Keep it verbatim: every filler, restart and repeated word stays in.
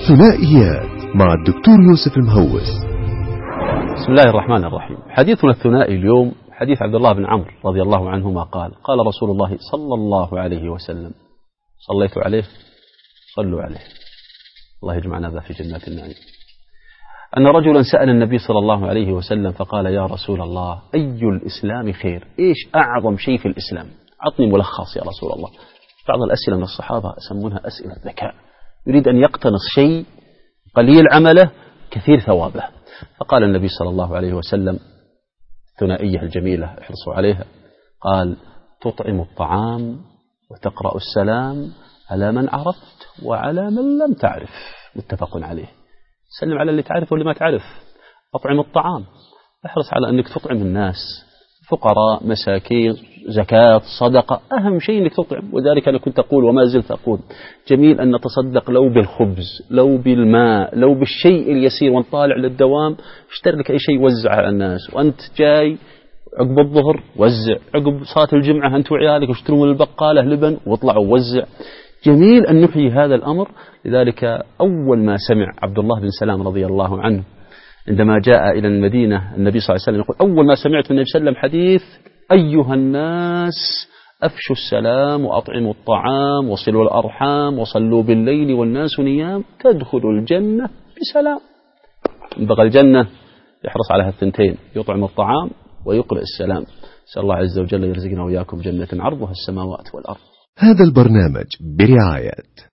الثنائيات مع الدكتور يوسف المهوس. بسم الله الرحمن الرحيم. حديثنا الثنائي اليوم حديث عبد الله بن عمرو رضي الله عنهما قال قال رسول الله صلى الله عليه وسلم: صليت عليه صلوا عليه، الله يجمعنا ذا في جنات النعيم، أن رجلا سأل النبي صلى الله عليه وسلم فقال: يا رسول الله، أي الإسلام خير؟ إيش أعظم شيء في الإسلام؟ أعطني ملخص يا رسول الله. بعض الأسئلة من الصحابة يسمونها أسئلة ذكاء، يريد أن يقتنص شيء قليل عمله كثير ثوابه. فقال النبي صلى الله عليه وسلم الثنائية الجميلة احرصوا عليها، قال: تطعم الطعام وتقرأ السلام على من عرفت وعلى من لم تعرف، متفق عليه. سلم على اللي تعرف واللي ما تعرف. أطعم الطعام، احرص على أنك تطعم الناس، فقراء، مساكين، زكاة، صدقة، أهم شيء أنك تطعم. وذلك أنا كنت أقول وما زلت أقول جميل أن نتصدق لو بالخبز، لو بالماء، لو بالشيء اليسير، وانت طالع للدوام اشتري لك أي شيء وزع على الناس، وأنت جاي عقب الظهر وزع، عقب صلاة الجمعة أنت وعيالك اشتروا من البقالة لبن واطلعوا وزع. جميل أن نحيي هذا الأمر. لذلك أول ما سمع عبد الله بن سلام رضي الله عنه عندما جاء إلى المدينة النبي صلى الله عليه وسلم يقول: أول ما سمعت من النبي صلى الله عليه وسلم حديث: أيها الناس أفشوا السلام وأطعموا الطعام وصلوا الأرحام وصلوا بالليل والناس نيام تدخلوا الجنة بسلام. بغى الجنة يحرص على هالثنتين، يطعم الطعام ويقرأ السلام. نسأل الله عز وجل يرزقنا وإياكم جنة عرضها السماوات والأرض. هذا البرنامج برعاية